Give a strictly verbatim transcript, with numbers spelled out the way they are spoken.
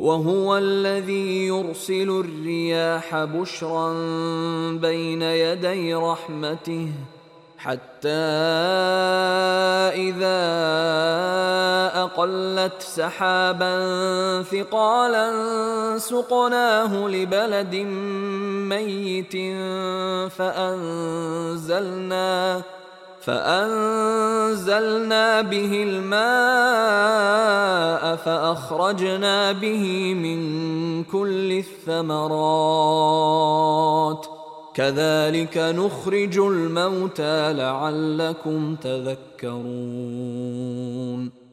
وهو الذي يرسل الرياح بشرا بين يدي رحمته حتى إذا أقلت سحابا ثقالا سقناه لبلد ميت فأنزلنا فأنزلنا به الماء فأخرجنا به من كل الثمرات كذلك نخرج الموتى لعلكم تذكرون.